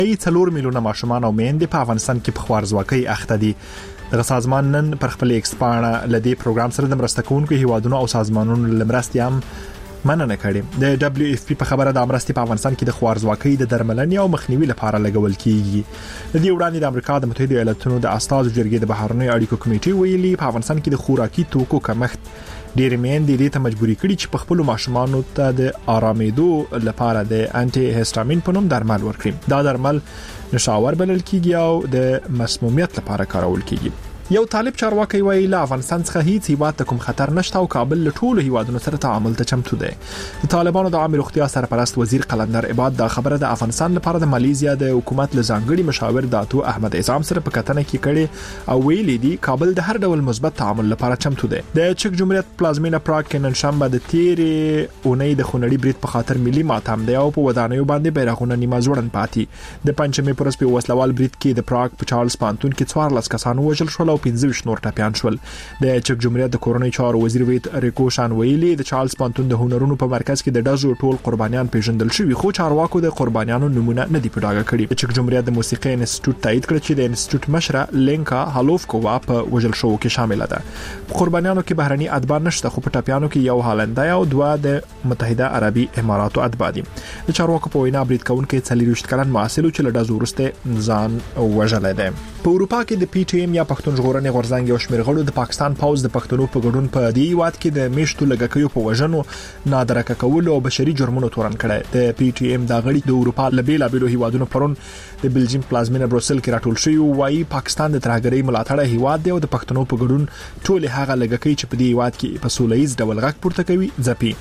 4 میلیونه ماشومان او میندې په افغانستان کې په خوارزواکۍ اخته دي. دغه سازمان نن پر خپل ایکس پاڼه لدی پروګرام سره د مرسته کوونکو هیوادونو او سازمانونو لمرستي هم مننه کړې. د دبليو اف پی په خبره د امرستي په افغانستان کې د خوارزواکۍ د درملنې او مخنیوي لپاره لګول کیږي. د دې وړاندې د امریکا د متحده ایالاتونو د استازو جرګې د بهرنیو اړیکو کمیټې ویلي په افغانستان کې د خوراکي توکو کمښت ډېر میندې دې ته مجبوري کړي چې په خپل ماشومانو ته د آرامېدو لپاره د انټي هیسټامین په نوم درمل ورکړي. دا درمل نشاور بلل کیږي او د مسمومیت لپاره کارول کیږي. یو طالب چارواکي ویلي له افغانستان څخه هیڅ هیواد ته کوم خطر نشته او کابل له ټولو هیوادونو سره تعامل ته چمتو دی. د طالبانو د عامه روغتیا سرپرست وزیر قلندر عباد دا خبره د افغانستان لپاره د مالیزیا د حکومت له ځانګړي مشاور داتو احمد اعظم سره په کتنه کې کړي او ویلي دي کابل د هر ډول مثبت تعامل لپاره چمتو دی. د چک جمهوریت پلازمینه پراګ کې نن شنبه د تیرې اونۍ د خونړي برید په خاطر ملي ماتم دی او په ودانیو باندې بیرغونه نیمه ځوړن پاتې. د پنځمې پرس په وسلوال برید کې د پراګ په چارلز پانتون کې 14 کسان وژل شول او 15 نور ټپيان شول. د چک جمهوریت د کورونی چارو وزیر ویت ریکوشان ویلي د چارلز پانتون د هنرونو په مرکز کې د ډزو ټول قربانیان پیژندل شوي خو چارواکو د قربانیانو نمونه نه دی پټاګه کړی. د چک جمهوریت د موسیقي انسټیټیوټ تایید کړ چې د انسټیټیوټ مشره لینکا هالوفکووا په وژل شو کې شامل ده. قربانیانو کې بهرني اتباع نشته خو په ټپيانو کې یو هالندای او دوه د متحده عربي اماراتو اتباع دي. د چارواکو په وینا برید کوونکي 40 کلن معسل چې له ډزو وروسته ځان وژل دي. په اروپا کې د پی ټی ایم یا پښتون ژغورنې غورځنګ او شمېر غړو د پاکستان پوز د پښتنو په ګډون په دې واد کې د میشتو لګکیو په وژنو نادرکه کول او بشري جرمونو تورن کړي. د پی ټی ایم د غړي د اروپا لبیل ابلو هیوادونو پرون د بلجیم پلازمینه بروسل کې راټول شوی وایي پاکستان د ترهګرۍ ملاتړ هیواد دی او د پښتنو په ګډون ټول هغه لګکې چې په دې واد کې په سولهیز ډول غږ پورته کوي ځپي.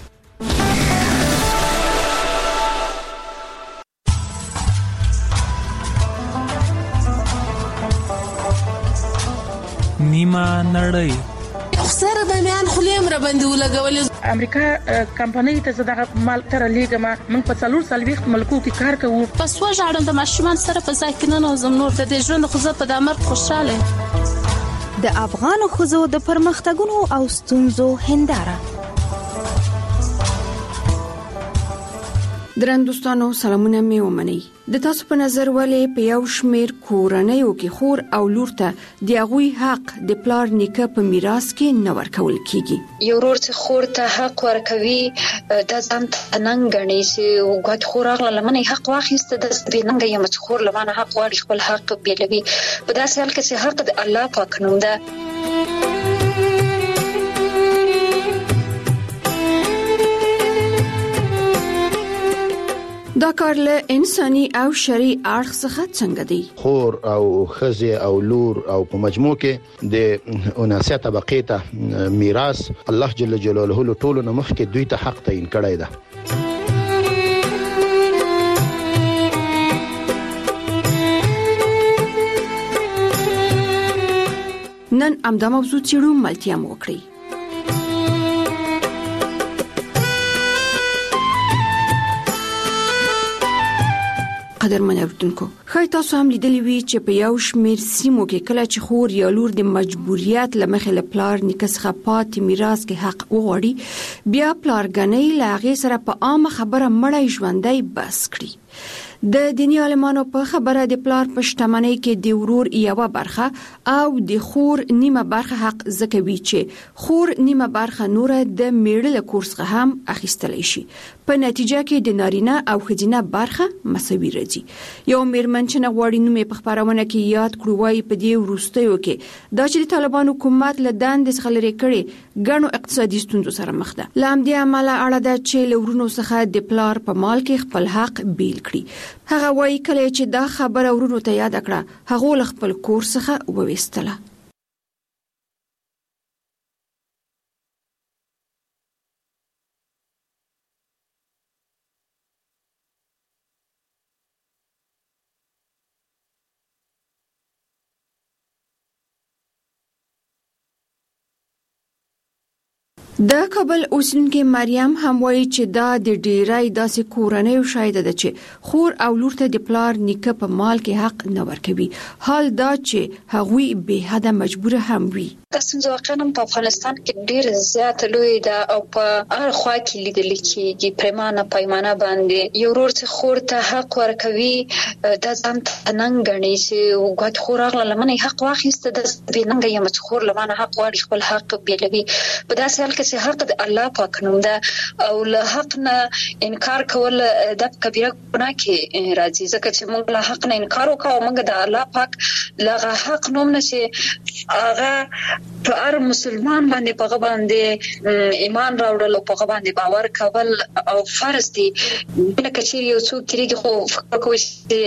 نیمه نړۍ سره د میان خلیم را باندې ولګول. امریکا کمپنۍ ته زړه مال تر لیګه ما من په 4 ملکو کې کار کوو. پس وژاړم د ماشومان سره په ځای کې نه نوزم نور د ژوند خو په د امر خوشاله. د افغان خزو د پرمختګونو او ستونزو هنداره. درندوستانو سلامونه می ومني. د تاسو په نظر ولې په یو شمیر کورنیو کې خور او لور ته د غوي حق د پلار نیکه په میراث کې نه ورکول کیږي؟ یو ورور چې خور ته حق ورکوي د ځان تننګ غني چې وګت خور اغله لمنه حق واخیسته د بیننګ یم چې خور لمنه حق واړي خپل حق بیلوي په داسې حال کې چې حق د الله پاک نوم ده. دا کار له انساني او شرعي اړخ څخه څنګه دی؟ خور او خزي او لور او په مجموع کې د اناسه طبقه ته میراث الله جل جلاله له ټولو نه مخکې دوی ته حق تعین کړی ده. نن امدا موضوع چیرو ملتیا موکړي. قدرمن اوردونکو خای تاسو هم لیدلی وی چې په یو شمیر سیمو کې کله چې خور یا لور د مجبوریت لمخې له پلار نیکه څخه پاتې میراث کې حق وغواړي بیا پلارګنۍ له هغې سره په عامه خبره مړی ژوندی بس کړي. د دینی عالمانو په خبره د پلار په شتمنۍ کې د ورور یوه برخه او د خور نیمه برخه حق زکوي چې خور نیمه برخه نور د میړه له کور څخه هم اخیستلی شي. په نتیجه کې د نارینه او ښځینه برخه مساوي راځي. یو میرمن چې نه غواړي نوم یې په خپرونه کې یاد کړو وایي په دې وروستیو کې دا چې د طالبانو حکومت له دندې څخه لرې کړي ګڼو اقتصادي ستونزو سره مخ ده. له همدې امله اړه ده چې له ورونو څخه د پلار په مال کې خپل حق بیل کړي. هغه وایي کله چې دا خبره ورونو ته یاد کړه هغه له خپل کور څخه وویستله. د کابل اوسیدونکې مریم هم وایي چې دا د ډیری داسې کورنیو شاهده ده چې خور او لور ته د پلار نیکه په مال کې حق نه ورکوي، حال دا چې هغوی به حد مجبور هم وي. دغه ستونزه واقعا په افغانستان کې ډېر زیات لوی ده او په هر خوا کې لیدل کېږي. پرمانه پیمانه باندې یو ورور څخه خور ته حق ورکوي د ځان تننګ غني چې وګت خورغله لمنه حق واخیسته د بننګ یم چې خور لمنه حق واړي خپل حق بیلوي. په داسې حال کې چې حق د الله پاک نوم ده او له حق نه انکار کول د کبیره ګناه کې راځي. ځکه چې موږ له حق نه انکار وکړو موږ د الله پاک لغه حق نوم نشي هغه په هر مسلمان باندې په باندې ایمان راوړل او په باندې باور کول او فرض دي. لکه چې یو څوک کېږي خو فکر کوي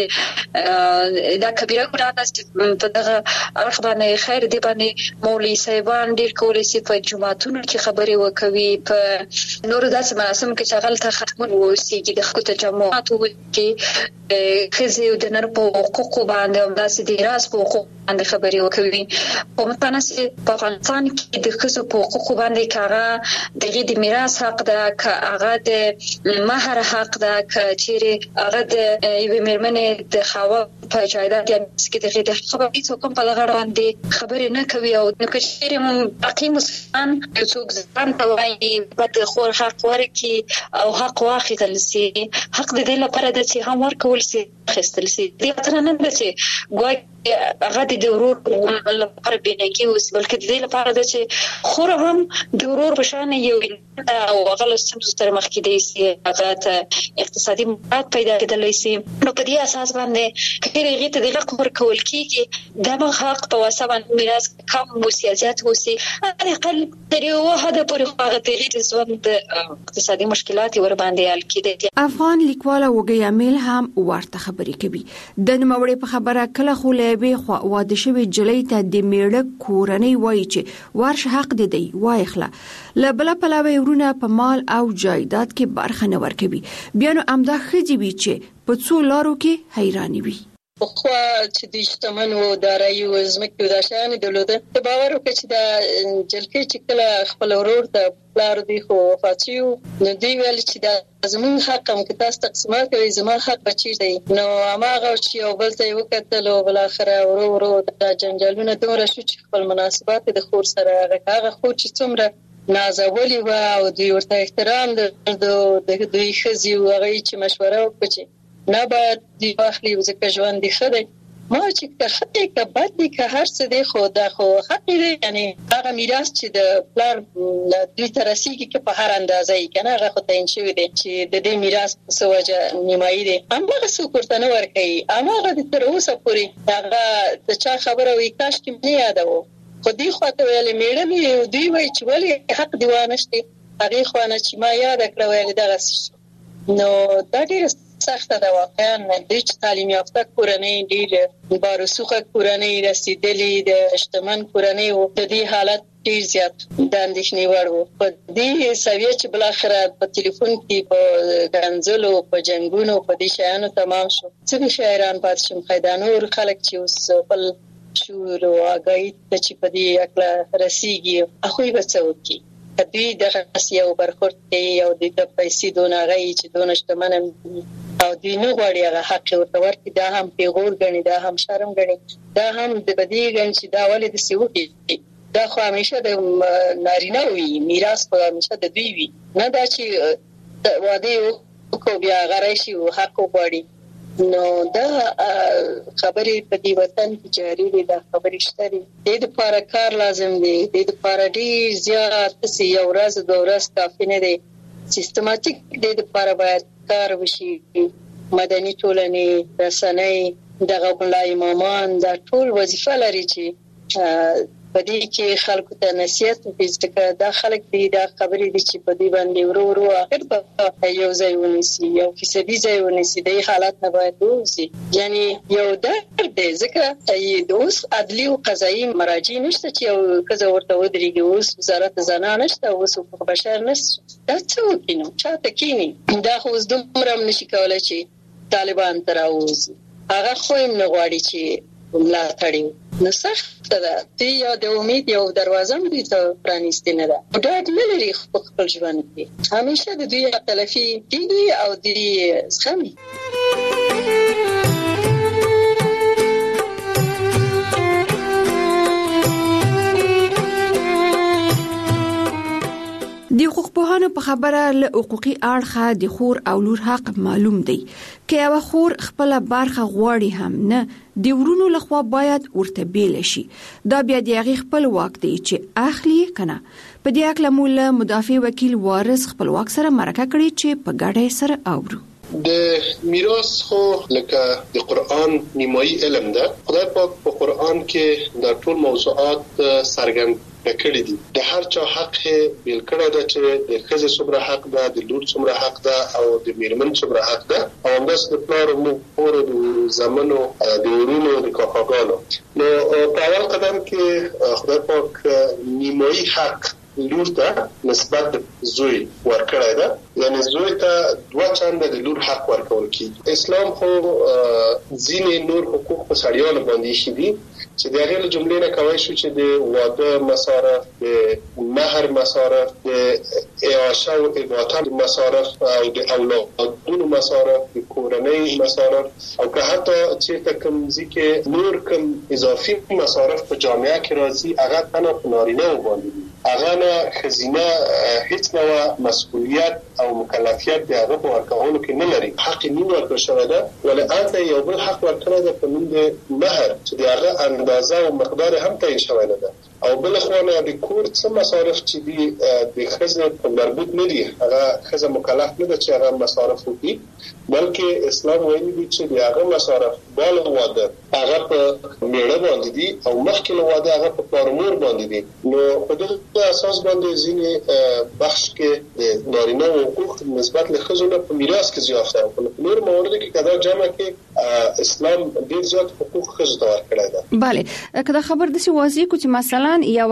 چې دا کبیره ګناه ده چې په دغه اړخ باندې خیر دی باندې مولوي صاحبان ډېر کولای شي په جماعتونو کې خبرې وکوي په نور داسې مراسم کې چې غلطه ختمون ووسیږي د خلکو تجمعات وکړي خزي د نر په حقوقو باندې او داسې د راس په حقوقو باندې خبرې وکوي. په متناسب په افغانستان کې د خزو په حقوقو باندې کاغه دغه د میراث حق ده هغه د مہر حق ده چې هغه د یوې مېرمنې د خاوند په جایداد کې دغه د خبرې څوک په لغړ باندې خبرې نه کوي او نو چې باقي مسلمان څوک ځان ته وایي بد خور حق ورکي او حق واخیستل سي. حق د دې لپاره د چې هم ورکول سي خستل سي دې تر نه ده چې ګوي هغه د ورور لپاره بنګي اوس بلکې د دې لپاره د چې خور هم د ورور په شان یو او هغه سم تر مخ کې دی سي هغه ته اقتصادي مفاد پیدا کېدلی سي. نو په دې اساس باندې کله هغه ته د حق ورکول کیږي د حق په واسطه باندې میراث کم او سیاست وسی اقل تر یو حد پورې هغه تغیر ژوند اقتصادي مشکلات ور باندې حل کېدي. افغان لیکوال وګي امیل هم ورته خبرې کوي. د نوموړي په خبره کله خو به خو واده شوی جلۍ ته د میړه کورنۍ وایي چې ورش حق دی وای خلا لبل پلاوی ورونه په مال او جایداد کې برخه نه ورکوي. بیا نو امدا خځې وی چې په څو لارو کې حیرانی وي. خو چې د اجتماعي او دارایي او زمکه د شان دولته د باور وکړي چې د جلکې چې کله خپل ورور ته پلار دی خو فاتیو نو دی ویل چې دا زمون حق هم کې تاسو تقسیمات کوي زما حق بچی دی. نو هغه چې یو بل ته وکړل او بل اخره ورو د جنجالونه دوره شو چې خپل مناسبات د خور سره هغه خو چې څومره نازولي و او دوی ورته احترام د دوی خزي او هغه چې مشوره وکړي نه باید دی واخلي ځکه ژوند دی خدای ما چې که خدای که بد دی که هر څه دی خو دا خو حق دی. یعنی هغه میراث چې د پلار دوی ته رسیږي که په هر اندازه یې کنه هغه خو تعین شوی دی چې د دې میراث څه وجه نیمایي دی هماغه څوک ورته نه ورکوي هماغه د تر اوسه پورې هغه د چا خبره وي کاش کې نه یادوو خو دی خواته ویلې میړه مې دوی وایي چې ولې حق دی وانشتي هغې خوانه چې ما یاد کړه ویلې دغه نو دا ډېره سخته ده واقعا د تعلیم یافته کورنۍ ډېر بارسوخه کورنۍ رسیدلې د شتمن کورنۍ او د دې حالت ډېر زیات د اندېښنې وړ و. په دې سویه چې بل اخره په ټلیفون کې په ګنځلو په جنگونو په دې شیانو تمام شو څه شاعران پات شم خیدانور خلک چې اوس بل شور او اگاهی ته چې په دې اکلا رسیږي اخوی بچو کی دوی د خاصیو برخورد کوي او د پیسې دونه غي چې دونه شتمن او دوی نه غواړي هغه حق ورته ورکړي دا هم پیغور غني دا هم شرم غني دا هم د بدی غن چې دا ولې د سیوږي دا خو همیشه د نارینه وي میراث خو همیشه د دوی وي نه دا چې واده کو بیا غړای شي او حق وغواړي. نو دا خبرې په دې وطن کې جاری دي دا خبرې شته دي د لپاره کار لازم دی د لپاره ډیر زیات سی یو ورځ دوه ورځ کافي نه دی سیستماتیک د لپاره باید کار وشي. مدني ټولنې رسنۍ دغه بلای امامان دا ټول وظیفه لري چې په دې کې خلکو ته نصیحت وکړي دا خلک دي دا خبرې دي چې په دې باندې ورو اخر په یو ځای ونیسي یو فیصدي ځای ونیسي د حالت نه باید وځي. یعنی یو درد دی ځکه د اوس عدلي او قضایي مراجع نشته چې یو کزه ورته ودرېږي اوس وزارت زنانه نشته اوس حقوق بشر نشته دا څه وکینو چاته کینی دا خو اوس دومره نشي کولای چې طالبان تراوځي هغه خو هم نه غواړي چې ملا تړي نو سخت ده تی یا د امید یو دروازه مې ته پرانیستې نه ده ډاډ نه لري خپل ژوند کې همیشه د دوی تلفي کیږي او د زخمي. په خبره له حقوقي اړخه د خور او لور حق معلوم دی. که یو خور خپل برخه غواړي هم نه، د ورونو لخوا باید ورته بیل شي. دا بیا د هغې خپل واک دی چې اخلي کنه. په دې اړه مو مدافع وکیل وارث خپلواک سره مرکه کړې چې په ګډه سره اورو. د میراث خو لکه د قرآن نیمایي علم ده. خدای پاک په قرآن کې د ټول موضوعات څرګند کړی دي. د هر چا حق بیل کړی ده چې د ښځې څومره حق ده، د لور څومره حق ده او د میرمن څومره حق ده، او همداسې د پلار او مور، د زامنو، د ورونو، د کاکاګانو. نو په اول قدم کې خدای پاک نیمایي حق لور ته نسبت زوی ورکړی ده، یعنی زوی ته 2 چنده د لور حق ورکول کیږي. اسلام خو ځینې نور حقوق په سړیانو باندې شي دي چې د هغې له جملې نه کولی شو چې د واده مصارف، د مهر مصارف، د اعاشه او اباطه مصارف او د اولادونو مصارف، د کورنۍ مصارف، او که حتی چېرته کوم ځای کې نور کوم اضافي مصارف په جامعه کې راځي، هغه تنها په نارینه‌و باندې دي. هغه نه ښځینه هیڅ ډول مسؤلیت او مکلفیت د هغه په ورکولو کې نه لري. حق یې نه ورکړل شوی ده، ولې هلته یو بل حق ورکړی ده په نوم د مهر چې د هغه اندازه او مقدار هم تعیین شوی نه ده. او بل خو نه د کور څه مصارف چې دي د ښځې په مربوط نه دي، هغه ښځه مکلف نه ده چې هغه مصارف وکړي، بلکې اسلام وایي دي چې د هغه مصارف بالا واده هغه په میړه باندې دي او مخکې له واده هغه په پلار مور باندې دي. نو په دغه اساس باندې ځینې بخش کې د نارینه حقوق نسبت له ښځو نه په میراث کې زیاته او په نور موردو کې کدا جمع کې اسلام ډېر زیات حقوق ښځو ته ورکړی ده. بله، کدا خبر داسې واضح کو چې مثلا یو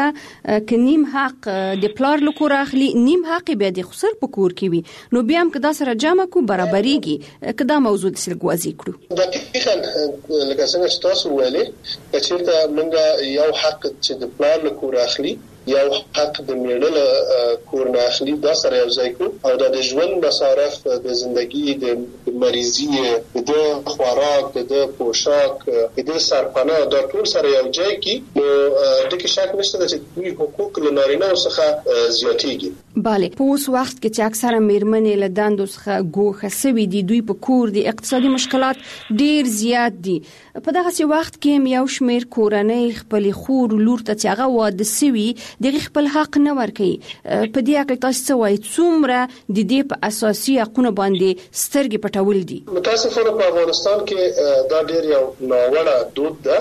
ښځه که نیم حق د پلار له کوره اخلي، نیم حق بیا د خسر په کور کې وي، نو بیا هم که دا سره جمع کو برابرېږي. که دا موضوع داسې لږ واضح کړو. دقیقاً لکه څنګه چې تاسو ویلې، که چېرته موږ یو حق چې د پلار له کوره اخلي، یو حق د میړه له کور نه اخلي، دا سره یو ځای کړو، او د ژوند مصارف، د زندگی، د مریضي، د خوراک، د پوشاک، د سرپناه، دا ټول سره یو ځای کې، نو د کې شک نشته چې دوی حقوق له نارینه څخه زیاتېږي. بله، په اوس وخت کې چې اکثره میرمنې له دندو څخه ګوښه سوي دي، دوی په کور د اقتصادي مشکلات ډیر زیات دي. په دغه وخت کې یو شمیر کورنۍ خپل خور لور ته چې هغه واده سوي دغه خپل حق نه ورکوي. په دې اړه تاسو څه وایي؟ څومره د دې په اساسي حقونو باندې سترګې پټول دي؟ متاسفانه په افغانستان کې دا ډیر یو ناوړه دود ده،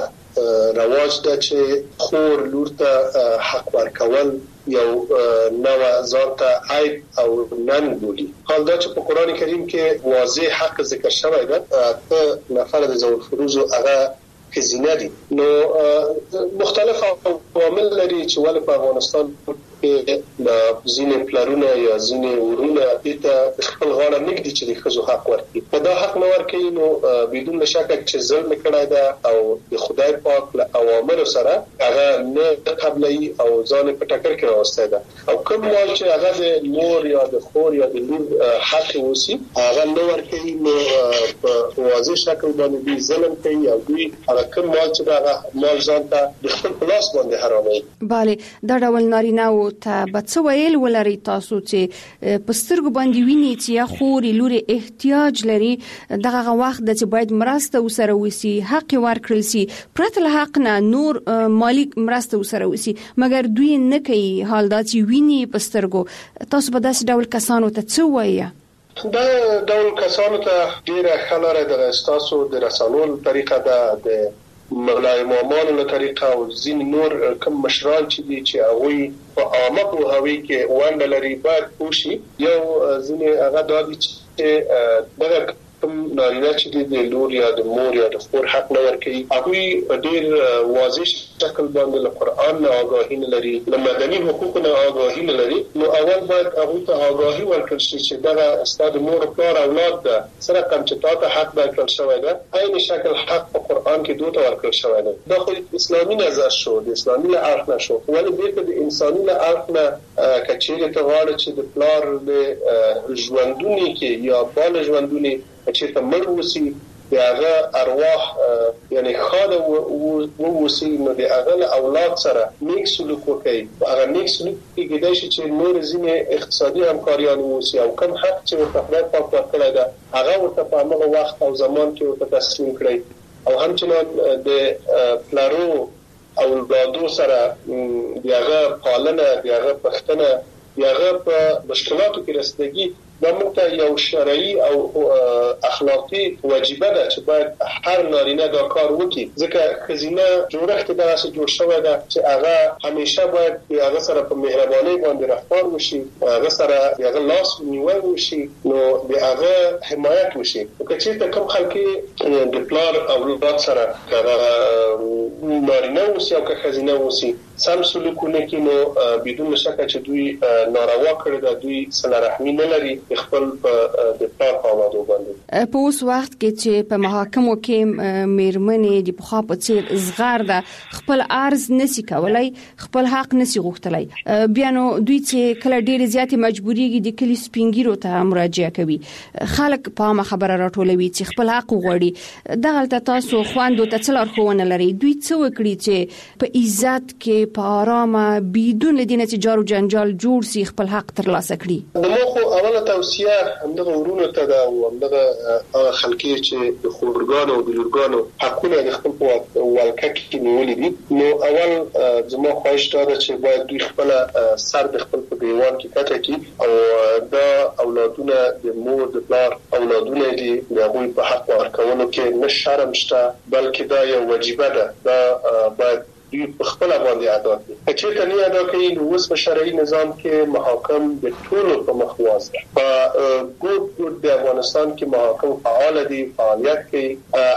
رواج ده چې خور لور ته حق ورکول یو نوع ځان ته عیب او نن بولي. حال دا چې په قرآن کریم کې واضح حق ذکر شوی ده، ته نفر د ذوی الفروض هغه ښځینه دي. نو مختلف عوامل لري چې ولې په افغانستان کې ځینې پلرونه یا ځینې ورونه دې خپل غاړه نږدي چې د ښځو حق ورکړي. که دا حق نه ورکوي، نو بدون شکه چې ظلم کړی ده او د خدای پاک له اوامرو سره هغه نه قبلوي او ځان په ټکر کې راوستی ده. او کوم مال چې هغه د مور یا د خور یا د لور حق اوسي هغه نه ورکوي، نو په واضح شکل باندې دوی ظلم کوي او دوی هغه کوم مال چې هغه مال ځان ته د خپل په لاس باندې حراموي. بله، دا ډول نارینه ته به څه ویل ولري تاسو چې په سترګو باندې ویني چې یا خور لوري احتیاج لري، دغه وخت د چې باید مرسته وسره وسی، حق ورکړل سي، پرته له حق نه نور مالی مرسته وسره وسی، مګر دوی نه کوي. حال دا چې ویني په سترګو، تاسو به داسې ډول کسانو ته څه وایي؟ دا ډول کسانو ته ډیره ښه لاره ده ستاسو د رسولو طریقه ده، د مولای امامان له طریقه او ځینې نور کوم مشران چې دي چې هغوی په عامه پوهاوي کې ونډه لري باید پوه شي. یو ځینې هغه دا دي چې دغه کوم نارینه چې د لور یا د مور یا د خور حق نه ورکوي، هغوی په ډېر واضح شکل باندې له قرآن نه آګاهي نه لري، له مدني حقوقو نه آګاهي نه لري. نو اول باید هغوی ته آګاهي ورکړل شي چې دغه ستا د مور پلار اولاد ده، څه رقم چې تا ته حق درکړل شوی ده، عین شکل حق په قرآن کې دوی ته ورکړل شوی ده. دا خو اسلامي نظر شو، د اسلامي له اړخ نه شو، ولې بیرته د انساني له اړخ نه که چېرې ته غواړې چې د پلار د ژوندوني کې یا بال ژوندوني چې ته مړ وسی، د هغه ارواح یعنی خاله ووسی نو د اغل اولاد سره نیک سلوک وکړي هغه نیک سلوک کې کېدای شي چې نور ځینې اقتصادي همکاریان ووسی او کم حق چې خدای پاک ورکړی ده هغه ورته په هغه وخت او زمان کې ورته تسلیم کړي او همچنان د پلارو او اولادو سره دیغه پالنه دیغه پختنه دیغه په مشکلاتو کې رسیدګي دا موږ ته یو شرعي او اخلاقی واجبه ده چې باید هر نارینه دا کار وکړي ځکه خزینه جوړښت داسې جوړ شوی ده چې هغه همیشه باید هغه سره په مهرباني باندې رفتار وشي هغه سره هغه لاس نیول وشي نو هغه حمایت وشي که چېرته کوم خلک د پلار او اولاد سره نارینه اوسي او که خزینه اوسي سم سلوکونه کې نو بدون شک چې دوی ناروا کړی دا دوی صله رحمی نه لري خپل د پلار په اولادو باندې په اوس وخت کې چې په محاکمو کې میرمنې د پخوا په څیر زغار ده خپل عرض نسی کولای خپل حق نسی غوښتلای بیا نو دوی چې کله ډېر زیات مجبوریږي د کلی سپینګیرو ته مراجعه کوي خلک په خبره راټولوي چې خپل حق وغواړي دغه تاسو خواندو ته څلور خوونه لري دوی څه وکړي چې په عزت کې په آرامه بدون دینه چې جار او جنجال جوړ سي خپل حق ترلاسه کړي نو خو اوله توصیه همدغه ورونو ته دا او همدغه خلکي چې د خورګانو او بلورګانو حقونه د خپل ولکه کې نیولې دي نو اول زما خواهش دا ده چې باید دوی خپل سر د خپل په دیوان کې کټه کړي او دا اولادونه د مور د پلار اولادونه دي د هغوی په حق ورکولو کې نه شرم شته بلکې دا یو واجبه ده دا باید دوی په خپل باندې ادا کړي چې ته نه ادا کوي نو اوس په شرعي نظام کې محاکم د ټولو په مخ واسطه په ګوت د افغانستان کې محاکم فعال دي فعالیت کوي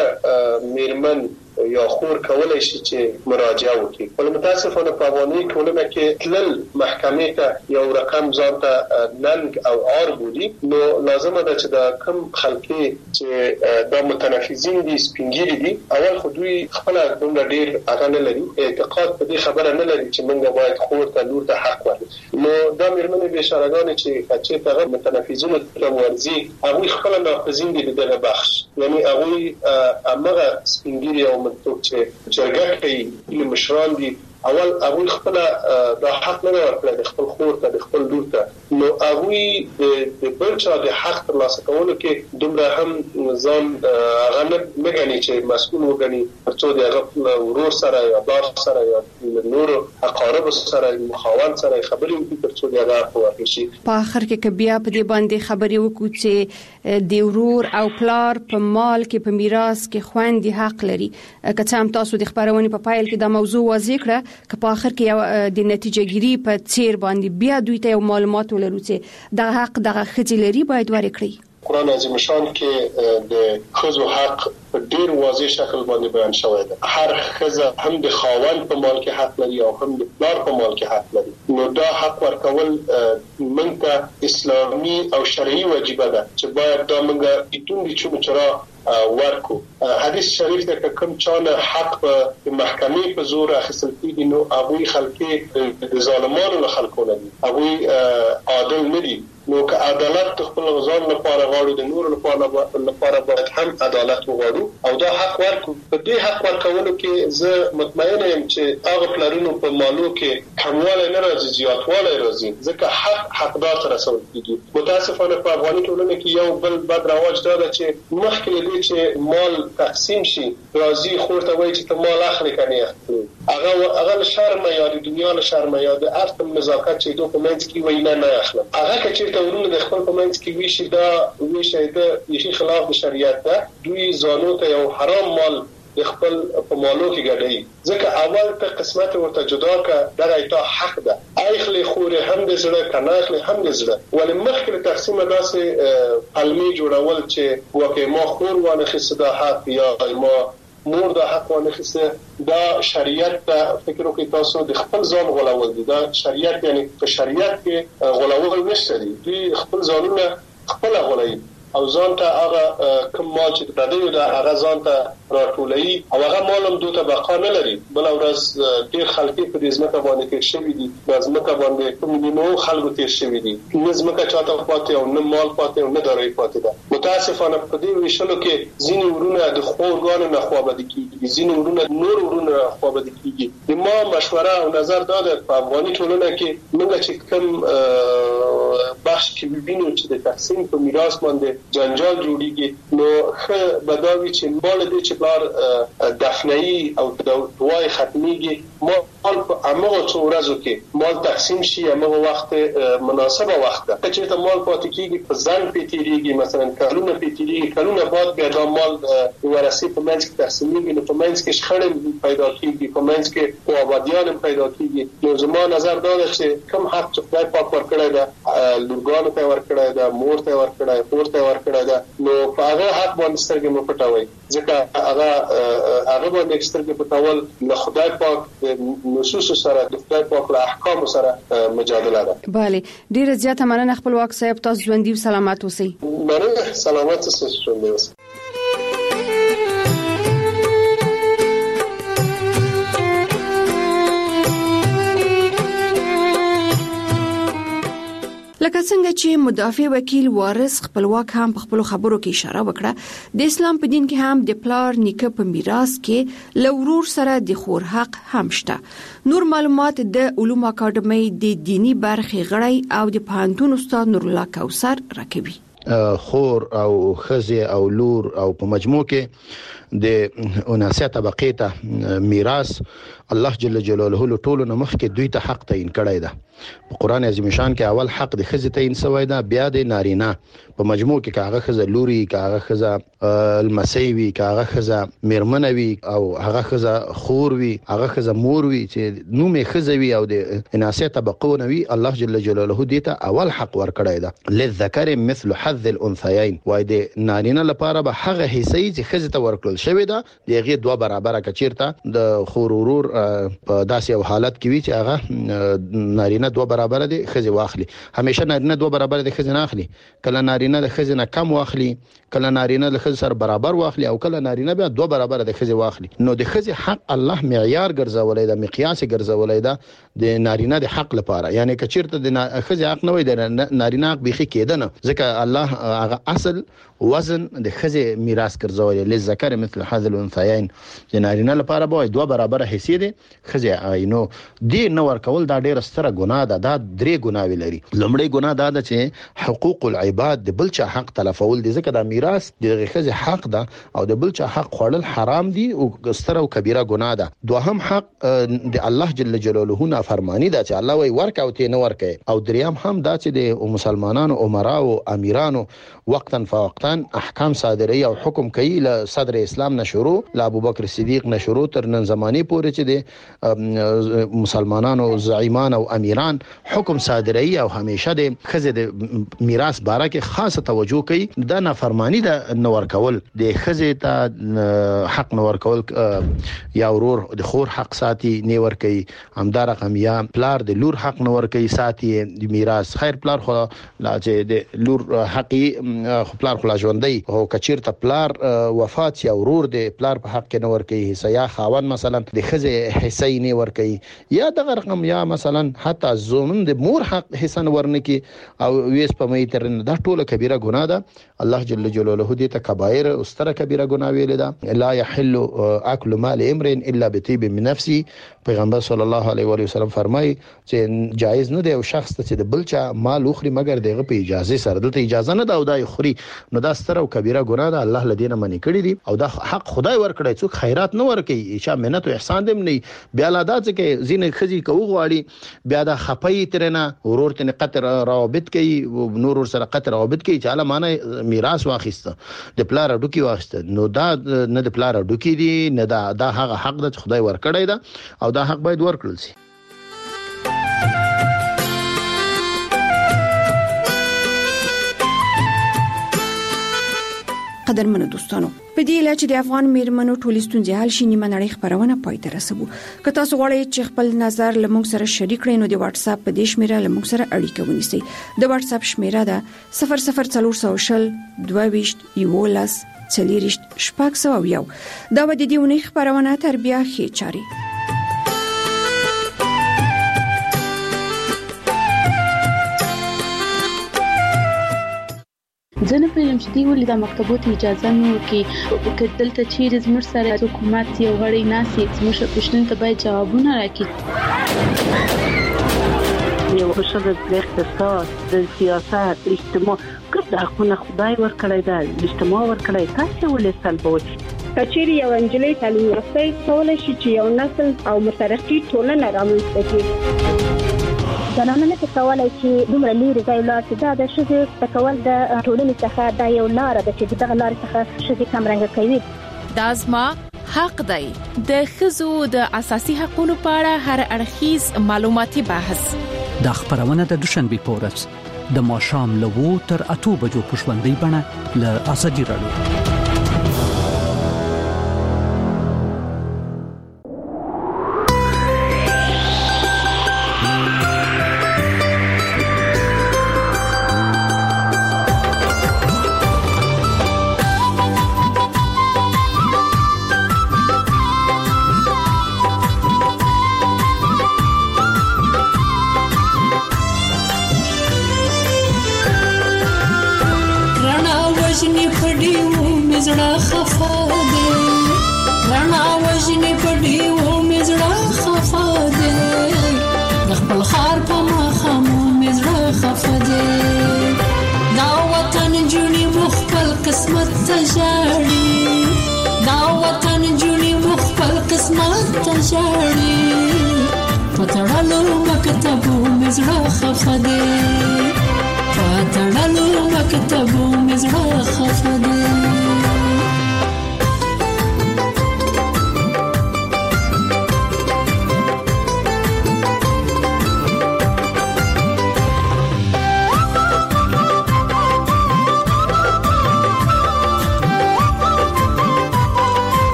هر میرمن یا خور کولای شي چې مراجعه وکړي ول متاسفانه په افغاني ټولنه کې تلل محکمې ته یو رقم ځان ته ننګ او عار بودي نو لازمه ده چې دا کم خلکي چې د متنفذین دي سپینګيري دي اول خو دوی خپل دومره ډیر هغه نه لري اعتقاد په دې خبره نه لري چې موږ باید خور ته لور ته حق ورکړو نو دا میرمنې بشارهګان چې هغه متنفذین ته ورزي هغه خپل ناقضین دي دغه بخش یعنی هغه امغه سپینګيري او چې جرګه کوي مشران دي اول هغه خپل د حق نه ورکړي د خپل خور ته د خپل لور ته نو هغه د بل چا د حق ترلاسه کولو کې دومره هم ځان هغه نه غني چې مسؤل وګڼي ترڅو د هغه ورور سره یا بار سره یا نور اقارب سره مخاون سره خبرې وکړي ترڅو د هغه حق ورکړي شي په اخر کې بیا په دې باندې خبرې وکړو چې د ورور او پلار په مال کې په میراث کې خويندې حق لري که څه هم تاسو د خبرونې په پایل کې دا موضوع واضح کړه که په اخر کې د نتیجه ګیری په څیر باندې بیا دوی ته معلومات ولرو چې د حق دغه خځې لري باید ورکړي قرآن عظیم شان کې د خزو حق په ډیر واضح شکل باندې بیان شوی دی هر خزه هم د خاوند په مال کې حق لري او هم د پلار په مال کې حق لري نو دا حق ورکول موږ ته اسلامي او شرعي واجبه ده چې باید دا موږ بدون د چرا ورکو حدیث شریف ته کوم چانه حق په محکمې په زور اخیستل کیږي نو هغه خلک د ظالمانو له خلکو نه دي هغه عادل نه دي نو که عدالت خپل غزان لپاره غواړو د نور لپاره باید هم عدالت وغواړو او دا حق ورکو په دې حق ورکولو کې زه مطمئن یم چې هغه پلانونو په مالو کې کمواله نه راځي زیاتواله راځي ځکه حقدار سره رسول کیږي متاسفانه په افغاني ټولنه کې یو بل بد رواج دا ده چې مخکې دې چې مال تقسیم شي راځي خور ته وایي چې ته مال اخلي کني اخلي هغه شرم یا د دنیا له شرم یا د ارتم نزاکت چې دوی په منځ کې وایي نه اخلم هغه چې ورونه د خپل په منځ کې ویشي دا ویشي د یشي خلاف د شریعت ده دوی زانو ته یو حرام مال د خپل په مالو کې ګډي ځکه اول ته قسمت ورته جدا کا دغه ایته حق ده اخلي خوري هم د زړه کنه اخلي هم د زړه ولې مخکې تقسیم داسې علمي جوړول چې وکه ما خور وانه خصدا حق یا ما مور د حق ونه خسته دا شریعت ته فکر وکړئ تاسو د خپل ځان غولول دي دا شریعت یعنی په شریعت کې غولول نشته دي خپل ځانونه خپل غولي او ځان ته هغه کوم مال چې پردیو دا هغه ځان ته راټولوي او هغه مال هم دوی ته بقا نه لري. بل ورځ ډېر خلک په دې ځمکه باندې تیر شوي دي، د ځمکه باندې کوم نو خلکو تیر شوي دي، نه ځمکه چاته پاتې او نه مال پاتې او نه دارایی پاتې ده. متاسفانه په دې ویشلو کې ځینې ورونه د خورګانو نه خوابدي کیږي، ځینې ورونه نور ورونه خوابدي کیږي. د ما مشوره او نظر دا ده په افغاني ټولنه کې موږ چې کوم بخش کې وینو چې د تقسیم په میراث باندې جنجال جوړیږي، نو ښه بداوي چې مال دې چې بار دفنه‌ای او دوای ختميږي، مال په هغه څو ورځو کې مال تقسیم شي، هغه وخت مناسبه وخت ده چې ته مال پاتې کیږي په ځان پیتیریږي، مثلا کلونه پیتیریږي، کلونه بعد بیا دا مال ورثي په منځ کې تقسیمېږي، نو په منځ کې شخړې پیدا کیږي، په منځ کې قوابدیان پیدا کیږي. نو زما نظر دا ده چې کوم حق چې خدای پاک ورکړی ده، لورګانو ته ورکړی ده، مور ته ورکړی، خور ته ورکړی ده، نو په هغه حق باندې سترګې مو پټوي، ځکه هغه باندې سترګې پټول له خدای پاک نصوص سره، د خدای پاک له احکام سره مجادله ده. bale ډیره زیاته مننه خپلواک صاحب، تاسو ژوندۍ او سلامات اوسئ. مننه، سلامات اوسئ، ژوندۍ اوسئ. لکه څنګه چې مدافع وکیل وارث خپلواک هم په خپل خبرو کې اشاره وکړه، د اسلام په دین کې هم د پلار نیکه په میراث کې لورور سره د خور حق هم شته. نور معلومات د علوم اکاډمۍ د دینی برخې غړی او د پوهنتون استاد نور الله کوثر راکوي. خور او خزه او لور او په مجموع کې د 79 طبقه ته میراث الله جل جلاله له ټولو نمخ کې دوی ته حق تعین کړی ده. په قران عظیم شان کې اول حق د خزه تعین سوی ده، بیا د نارینه په مجموع کې کاغه خزه لوري، کاغه خزه المسیوي، کاغه خزه میرمنوي او هغه خزه خور وي، هغه خزه مور وي چې نومې خزه وي او د 79 طبقه نوي، الله جل جلاله دې ته اول حق ورکړی ده. للذکر مثل حظ الانثيين، وای د نارینه لپاره به هغه حصې چې خزه ته ورکړل شوی ده دغه دوه برابر کچیرته د خور ورور په داسې یو حالت کې وي چې هغه نارینه دوه برابر دي خزه واخلي. همیشه نارینه دوه برابر دي خزه نه اخلي، کله نارینه د خزه نه کم واخلي، کله نارینه د خزه سره برابر واخلي او کله نارینه بیا دوه برابر د خزه واخلي. نو د خزه حق الله معیار ګرځولای دا، مقیاس ګرځولای دا د نارینه د حق لپاره. یعنی کچیرته د خزه حق نه وي د نارینه حق بيخي کېدنه، ځکه الله هغه اصل وزن د خزه میراث ګرځولای. لذکر مثل حظ الانثيين، د نارینه لپاره به دوه برابر حصے دي خزه عینو دي نو ورکول. دا ډیره ستره ګناه ده، دا درې ګناوي لري. لومړی ګناه دا ده چې حقوق العباد د بل چا حق تلفول دي، ځکه دا میراث د خزه حق ده او د بل چا حق خوړل حرام دي او ستره او کبیره ګناه ده. دوهم حق د الله جل جلاله نه فرمانی ده چې الله وی ورک او ته نه ورکه. او دریم هم دا چې د مسلمانانو عمرا او امیرانو وقتا فوقتا احکام صادري او حکم کوي له صدر اسلام نشورو له ابوبکر صدیق نشورو تر نن زمانه پورې چې د مسلمانانو زعیمان او امیران حکم صادري او همیشه د خزه د میراث باره کې خاصه توجه کوي. دا نافرمانی ده نور کول، د خزه ته حق نور کول، یا ورور د خور حق ساتي نه ور کوي، همدا رقم یا پلار د لور حق نور کوي ساتي د میراث. خیر پلار خو لا چې د لور حقي پلار خلا ژوندۍ او کچیرته پلار وفات یا ورور د پلار په حق کې نور کوي حصہ، یا خاون مثلا د خزه حصہ نه ور کوي، یا دغه رقم یا مثلا حتی زومن د مور حق حصہ ورنکي او ویس په مې تر نه. دا ټوله کبیره ګناه ده. الله جل جلاله دې ته کبایر او ستره کبیره ګناه ویل ده. لا يحل اكل مال امرئ الا بطيب من نفسه. پیغمبر صلی الله علیه و وسلم فرمایي چې جایز نه دی او شخص ته د بلچا مال اخري مگر دغه په اجازه سره، دلته اجازه نه دا او دا خوري، نو دا ستره او کبیره ګناه ده. الله لدینه منی کړی دي او دا حق خدای ورکړی. څوک خیرات نه ورکي، چې منت او احسان دې نه بیا لا دا چې زین خزي کوو غواړي بیا دا خپي ترنه ورور ته قطر روابط کوي، نور سره قطر روابط کوي چې اله معنی میراث واخیسته د پلار ډوکی واخیسته. نو دا نه د پلار ډوکی دي، نه دا هغه حق ده خدای ورکړی ده او دا حق باید ورکړل شي. قدرمنو دوستانو، په دې لاره چې د افغان میرمنو ټولې ستونزې حل شي نیمه نړۍ خبرونه پای ته رسوو. که تاسو غواړئ چې خپل نظر له موږ سره شریک کړئ نو د واتس اپ په دې شمیره له موږ سره اړیکه ونیسئ. د واتس اپ شمیره ده 00400 22 11 40 شپږ. دا به د دې ونې خبرونه تر بیا ښې چاري. زه نه پوهیږم چې دوی ولې د مکتبو ته اجازه نه ورکوي. که دلته چیرې زموږ سره حکومت یو غړی ناسي زموږ پوښتنې ته باید ځوابونه راکړي. یو ښځه د اقتصاد، د سیاست، اجتماع ګډ حقونه خدای ورکړی دا اجتماع ورکړی، تاسو ولې سلبوي؟ کچېرې یو انجلۍ تعلیم یافته کولای شي چې یو نسل او مترقي ټولنه رامنځته کړي. زنانه نه کولای چې دومره لري ځای لاړ چې دا د ښځې تکول د ټولنې څخه دا یو لار ده چې دغه لار څخه ښځې کمرنګ کوي. دا زما حق دی. د ښځو د اساسي حقوقو په اړه هر اړخیز معلوماتي بحث د خبرونه د دوشنبه پورس د ماښام له 2 تر 8 بجو په ژوندۍ بڼه له اساسي رادیو.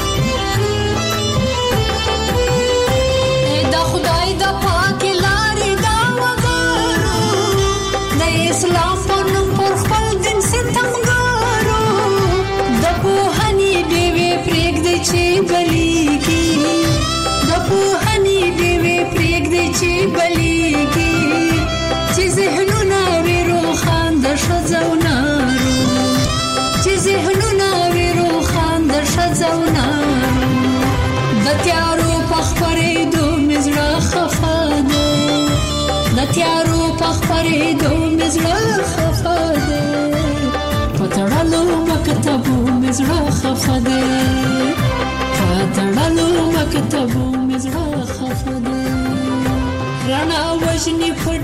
دا خدای د پاک لارې بلیږي د پوهنې ډېوې پرېږدي چې بلیږي چې ذهنونه وي روښانه د ښځو او نارو چې ذهنونه وي روښانه د ښځو او نارو د تیارو په خپرېدو مې زړه خفه دی د تیارو په خپرېدو مې زړه خفه دی په تړلو مکتبو مې زړه خفه دی په تړلو مکتبو مې زړه خفه دی رڼا وژني په